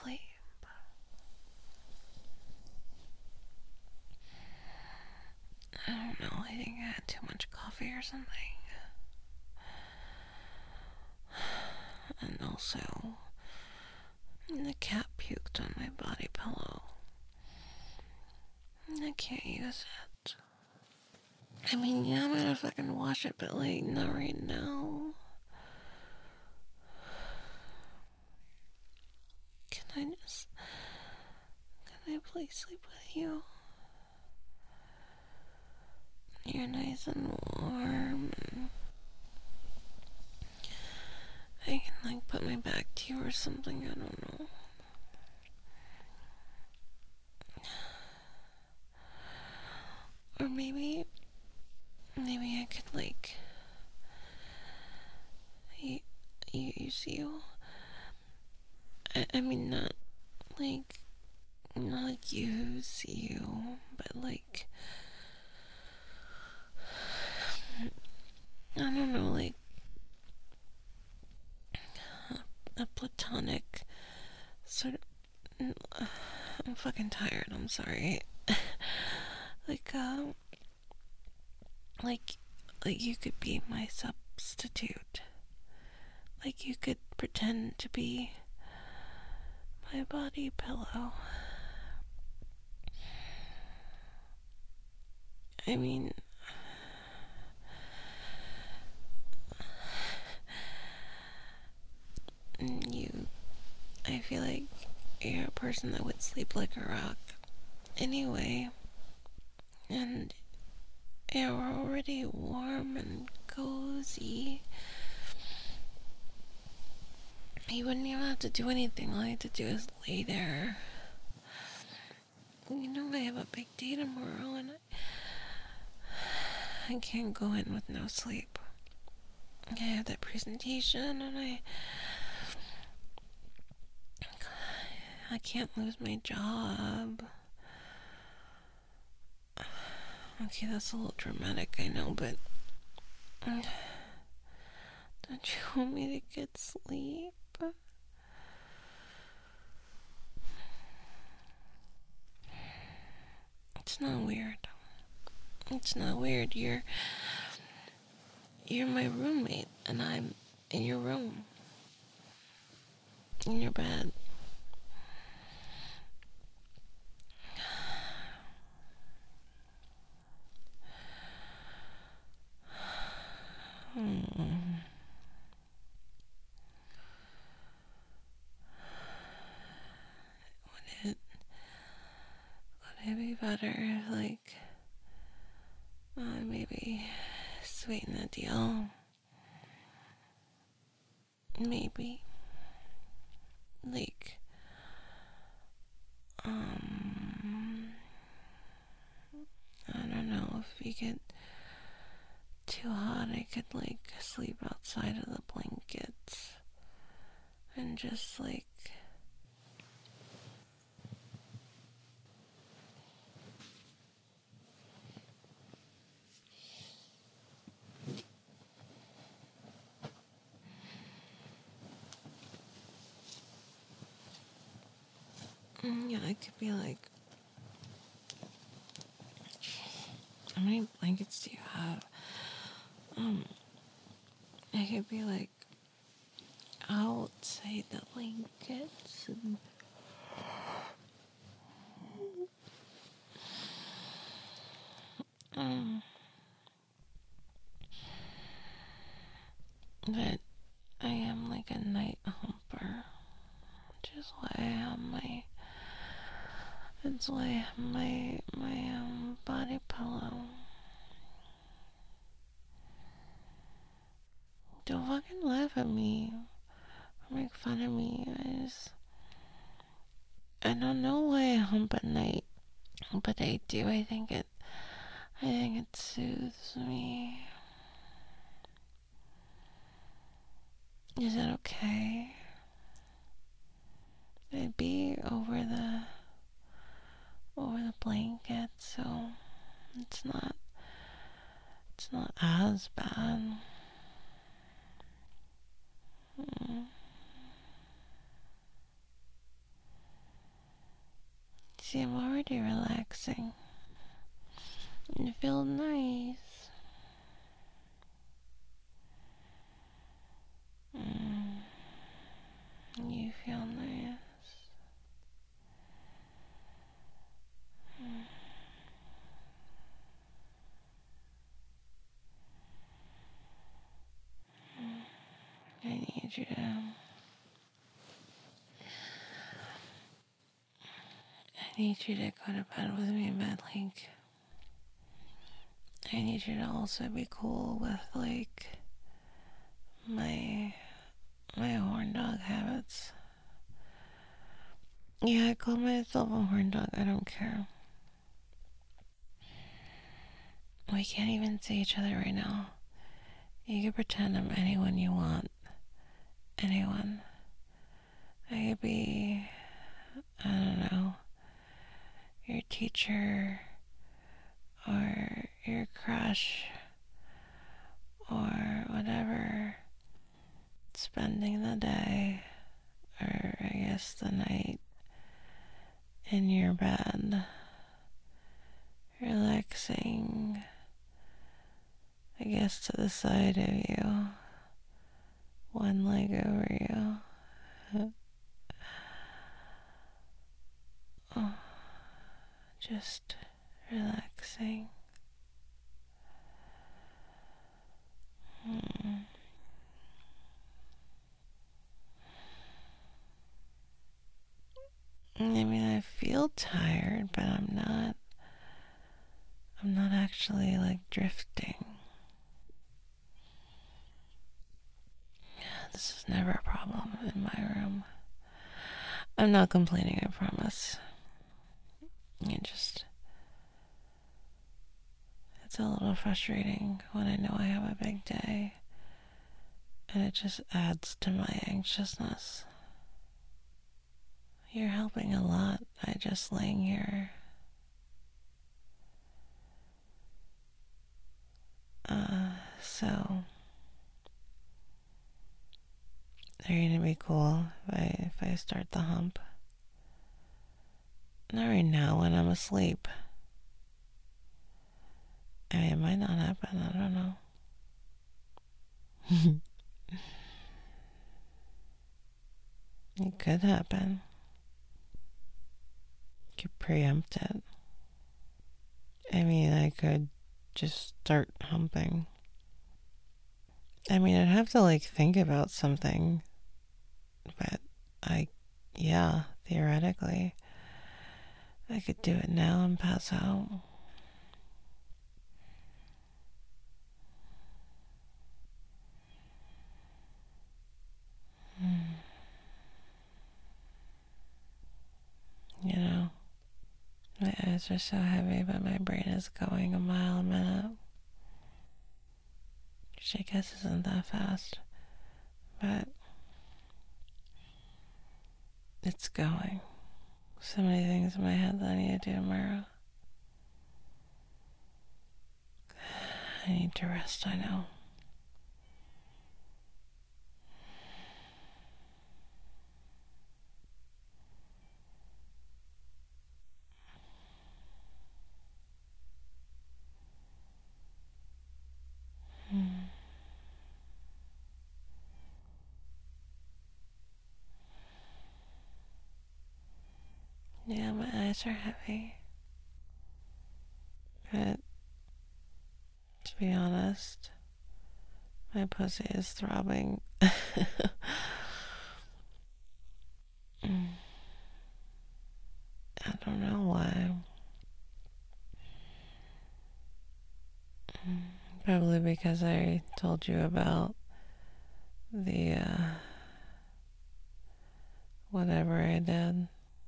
sleep. I don't know, I think I had too much coffee or something. And also, the cat puked on my body pillow. I can't use it. I mean, yeah, I'm gonna fucking wash it, but like, not right now. Can I please sleep with you? You're nice and warm, and I can like put my back to you or something, I don't know. Or maybe I could like use you. I mean, not like use you, but like, I don't know, like a platonic sort of. I'm fucking tired. I'm sorry. like like you could be my substitute. Like you could pretend to be my body pillow. I mean, I feel like you're a person that would sleep like a rock anyway. And you're already warm and cozy. You wouldn't even have to do anything. All you have to do is lay there. You know I have a big day tomorrow and I can't go in with no sleep. I have that presentation and I can't lose my job. Okay, that's a little dramatic, I know, but don't you want me to get sleep? It's not weird. It's not weird. You're my roommate, and I'm in your room, in your bed. Would it be better if, like, maybe sweeten the deal? Maybe. Like, I don't know, if you get too hot, I could, like, sleep outside of the blankets and just, like, yeah, it could be like, how many blankets do you have? I could be like outside the blankets and but I am like a night humper, which is why I have my body pillow. Don't fucking laugh at me or make fun of me. I don't know why I hump at night, but I do. I think it soothes me. Is it okay? It'd be over the blanket, so it's not as bad. feel nice. Mm, you feel nice. I need you to. I need you to go to bed with me, but like, I need you to also be cool with like my horn dog habits. Yeah, I call myself a horn dog. I don't care. We can't even see each other right now. You can pretend I'm anyone you want. Anyone. I could be, I don't know, your teacher, or your crush, or whatever. Spending the day, or I guess the night, in your bed, relaxing, I guess to the side of you, one leg over you. Oh, just relaxing. I mean, I feel tired, but I'm not. I'm not actually like drifting. This is never a problem in my room. I'm not complaining, I promise. It's a little frustrating when I know I have a big day, and it just adds to my anxiousness. You're helping a lot by just laying here. So, are you gonna be cool if I start the hump? Not right now when I'm asleep. I mean, it might not happen, I don't know. It could happen. You could preempt it. I mean, I could just start humping. I mean, I'd have to like think about something, but yeah, theoretically, I could do it now and pass out. You know, my eyes are so heavy, but my brain is going a mile a minute. Which I guess isn't that fast, but it's going. So many things in my head that I need to do tomorrow. I need to rest, I know. Yeah, my eyes are heavy. But to be honest, my pussy is throbbing. I don't know why. Probably because I told you about the whatever I did.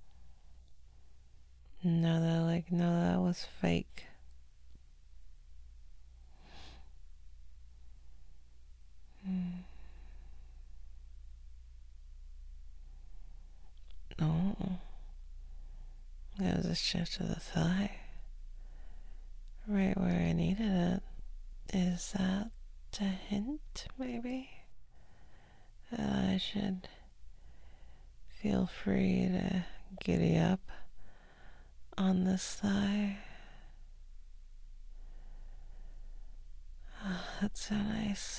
No, that was fake. No, it was a shift to the thigh, right where I needed it. Is that a hint, maybe? That I should feel free to giddy up on this thigh. that's so nice.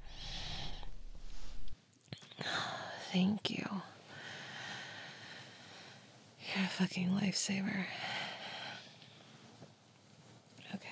Thank you. You're a fucking lifesaver. Okay.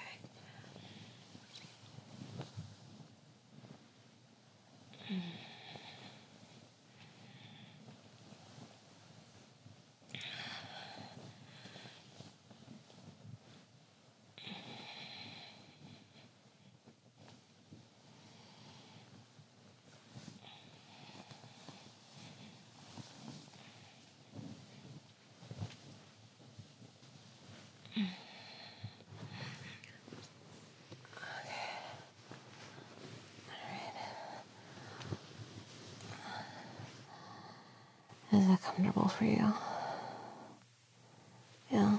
Is that comfortable for you? Yeah.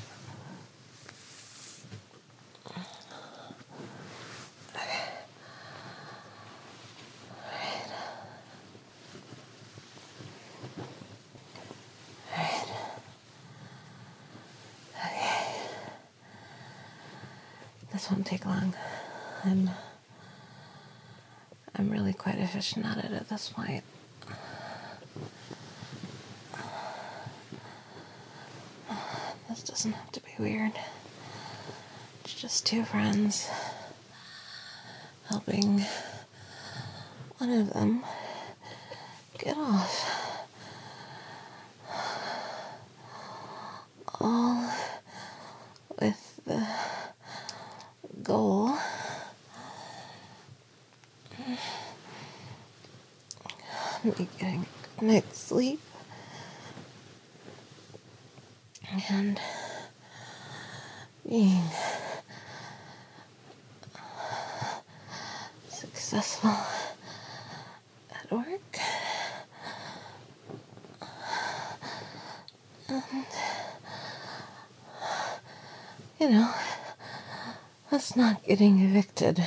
This won't take long. I'm really quite efficient at it at this point. This doesn't have to be weird. It's just two friends helping one of them get off. All with the goal of me getting a good night's sleep and being successful at work. And, you know, us not getting evicted.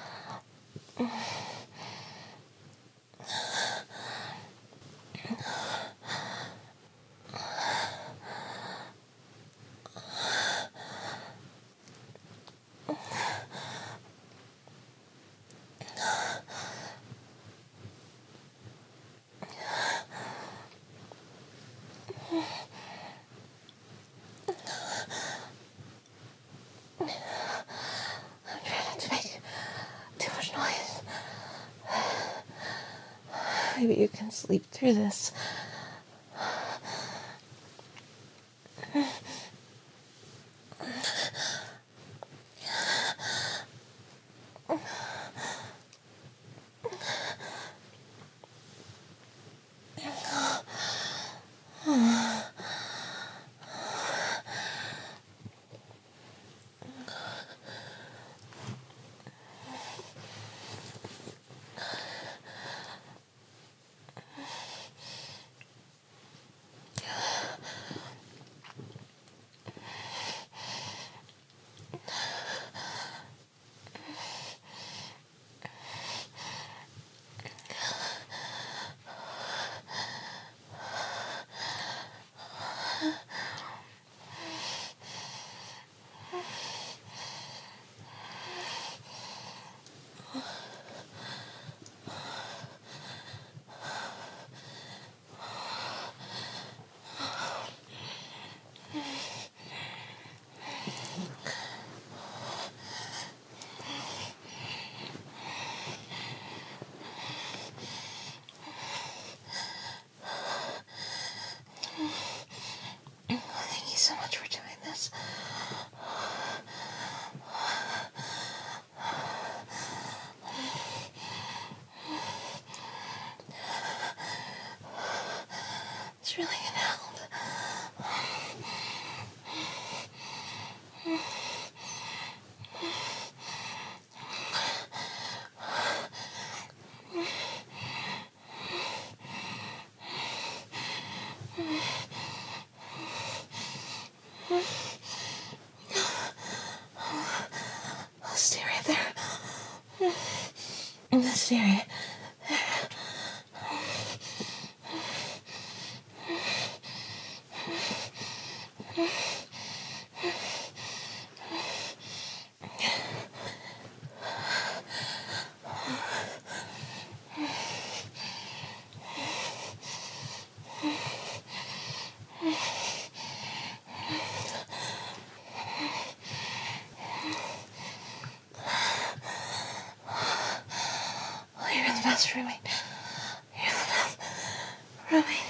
Maybe you can sleep through this. Thank you so much for doing this. It's really gonna help. I'll stay right there. In this area. best roommate. You're the best roommate.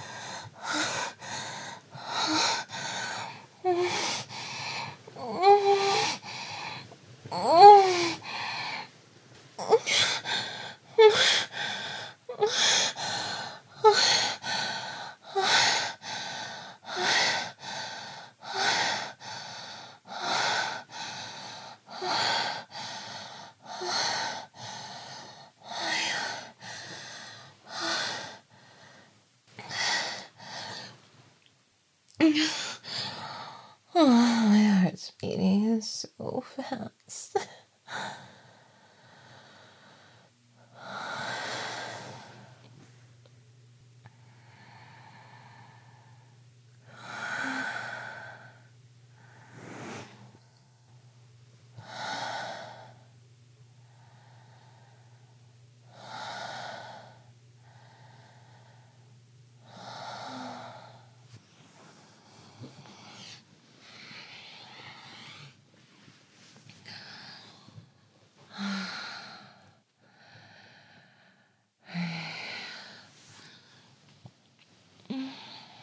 Oh, my heart's beating so fast.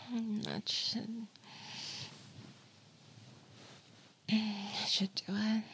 I should do it.